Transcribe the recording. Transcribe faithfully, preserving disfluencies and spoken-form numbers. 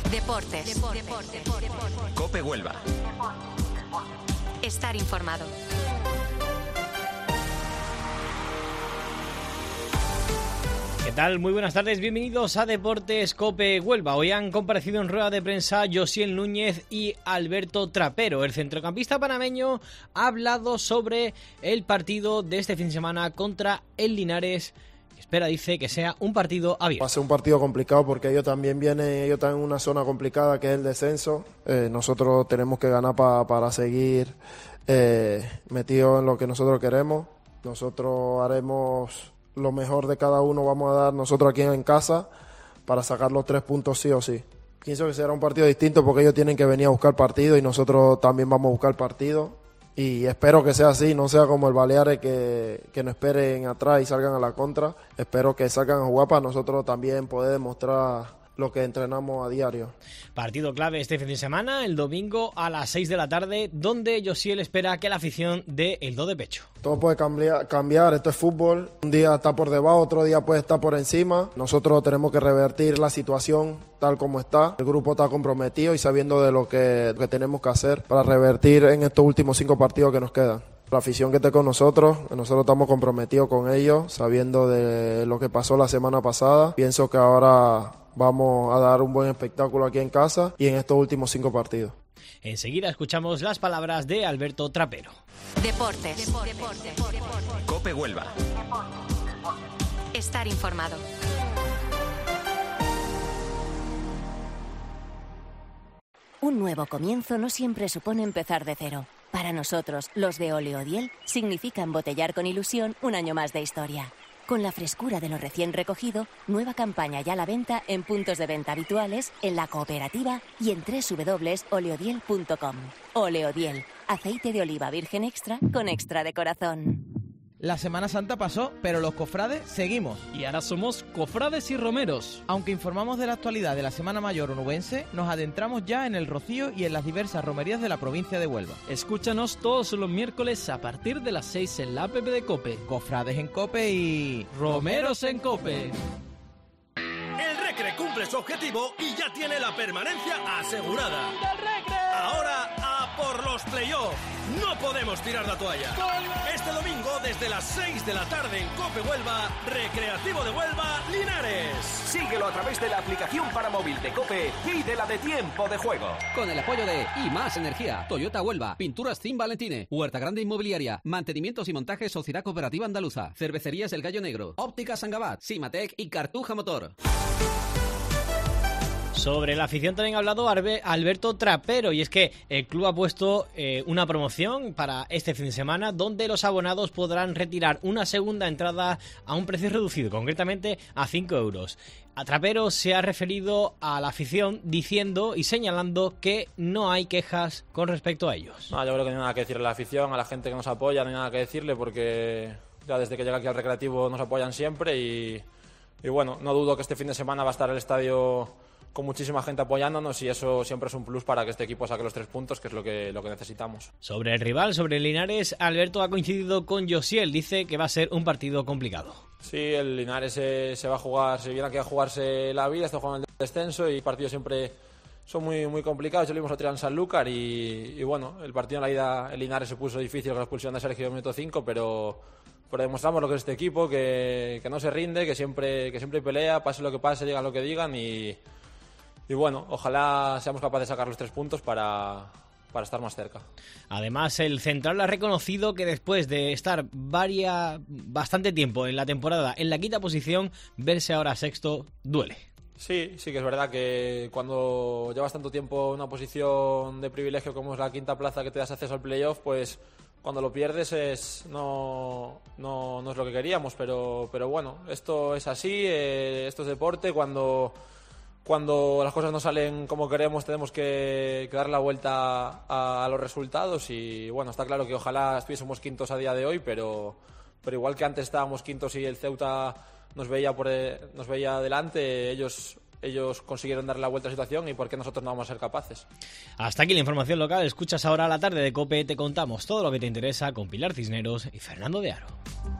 Deportes. Deportes. COPE Huelva. Estar informado. ¿Qué tal? Muy buenas tardes, bienvenidos a Deportes COPE Huelva. Hoy han comparecido en rueda de prensa Josiel Núñez y Alberto Trapero. El centrocampista panameño ha hablado sobre el partido de este fin de semana contra el Linares. Espera, dice, que sea un partido abierto. Va a ser un partido complicado porque ellos también vienen, ellos están en una zona complicada que es el descenso. Eh, nosotros tenemos que ganar pa, para seguir eh, metidos en lo que nosotros queremos. Nosotros haremos lo mejor de cada uno, vamos a dar nosotros aquí en casa para sacar los tres puntos sí o sí. Pienso que será un partido distinto porque ellos tienen que venir a buscar partido y nosotros también vamos a buscar partido. Y espero que sea así, no sea como el Baleares que, que no esperen atrás y salgan a la contra. Espero que salgan a jugar para nosotros también poder demostrar lo que entrenamos a diario. Partido clave este fin de semana, el domingo a las seis de la tarde, donde Josiel espera que la afición dé el do de pecho. Todo puede cambiar, cambiar, esto es fútbol. Un día está por debajo, otro día puede estar por encima. Nosotros tenemos que revertir la situación tal como está. El grupo está comprometido y sabiendo de lo que, que tenemos que hacer para revertir en estos últimos cinco partidos que nos quedan. La afición que esté con nosotros, nosotros estamos comprometidos con ellos, sabiendo de lo que pasó la semana pasada. Pienso que ahora vamos a dar un buen espectáculo aquí en casa y en estos últimos cinco partidos. Enseguida escuchamos las palabras de Alberto Trapero. Deportes. Deportes. COPE Huelva. Estar informado. Un nuevo comienzo no siempre supone empezar de cero. Para nosotros, los de Oleodiel, significa embotellar con ilusión un año más de historia. Con la frescura de lo recién recogido, nueva campaña ya a la venta en puntos de venta habituales, en la cooperativa y en doble u doble u doble u punto oleodiel punto com. Oleodiel, aceite de oliva virgen extra con extra de corazón. La Semana Santa pasó, pero los cofrades seguimos. Y ahora somos cofrades y romeros. Aunque informamos de la actualidad de la Semana Mayor onubense, nos adentramos ya en el Rocío y en las diversas romerías de la provincia de Huelva. Escúchanos todos los miércoles a partir de las seis en la app de COPE. Cofrades en COPE y romeros en COPE. El Recre cumple su objetivo y ya tiene la permanencia asegurada. ¡Del Recre! Ahora a por los playoffs. No podemos tirar la toalla. Este domingo desde las seis de la tarde en COPE Huelva, Recreativo de Huelva, Linares. Síguelo a través de la aplicación para móvil de COPE y de la de Tiempo de Juego. Con el apoyo de I Más Energía, Toyota Huelva, Pinturas Team Valentine, Huerta Grande Inmobiliaria, Mantenimientos y Montajes Sociedad Cooperativa Andaluza, Cervecerías El Gallo Negro, Ópticas Sangabat, Simatec y Cartuja Motor. Sobre la afición también ha hablado Alberto Trapero, y es que el club ha puesto eh, una promoción para este fin de semana donde los abonados podrán retirar una segunda entrada a un precio reducido, concretamente a cinco euros. A Trapero se ha referido a la afición diciendo y señalando que no hay quejas con respecto a ellos. No, yo creo que no hay nada que decirle a la afición, a la gente que nos apoya, no hay nada que decirle porque ya desde que llega aquí al Recreativo nos apoyan siempre y, y bueno, no dudo que este fin de semana va a estar el estadio con muchísima gente apoyándonos y eso siempre es un plus para que este equipo saque los tres puntos, que es lo que, lo que necesitamos. Sobre el rival, sobre el Linares, Alberto ha coincidido con Josiel, dice que va a ser un partido complicado. Sí, el Linares se, se va a jugar, se viene aquí a jugarse la vida, está jugando el descenso y partidos siempre son muy, muy complicados. Ya lo vimos otro día en Sanlúcar y, y bueno, el partido en la ida, el Linares se puso difícil con la expulsión de Sergio en el minuto cinco, pero... pero demostramos lo que es este equipo, que, que no se rinde, que siempre, que siempre pelea, pase lo que pase, digan lo que digan y... Y bueno, ojalá seamos capaces de sacar los tres puntos para, para estar más cerca. Además, el central ha reconocido que después de estar varia, bastante tiempo en la temporada en la quinta posición, verse ahora sexto duele. Sí, sí que es verdad que cuando llevas tanto tiempo en una posición de privilegio como es la quinta plaza que te das acceso al playoff, pues cuando lo pierdes es no, no, no es lo que queríamos, pero, pero bueno, esto es así, eh, esto es deporte, cuando... Cuando las cosas no salen como queremos tenemos que, que dar la vuelta a, a los resultados y bueno, está claro que ojalá estuviésemos quintos a día de hoy, pero, pero igual que antes estábamos quintos y el Ceuta nos veía, por, nos veía adelante, ellos, ellos consiguieron dar la vuelta a la situación y por qué nosotros no vamos a ser capaces. Hasta aquí la información local, escuchas ahora a la tarde de COPE, te contamos todo lo que te interesa con Pilar Cisneros y Fernando de Aro.